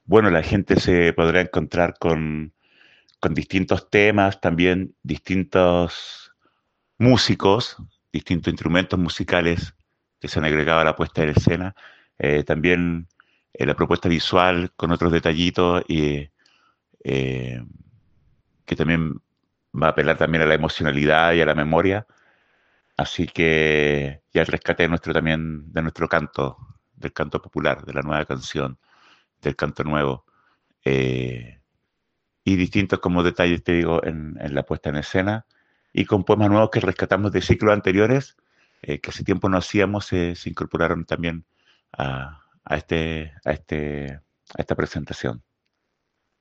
Bueno, la gente se podrá encontrar con distintos temas, también distintos músicos, distintos instrumentos musicales que se han agregado a la puesta en escena. También la propuesta visual con otros detallitos y eh, que también va a apelar también a la emocionalidad y a la memoria. Así que ya el rescate de nuestro también, de nuestro canto, del canto popular, de la nueva canción, del canto nuevo. Eh, y distintos como detalles, te digo, en la puesta en escena. Y con poemas nuevos que rescatamos de ciclos anteriores, que hace tiempo no hacíamos, se incorporaron también a esta presentación.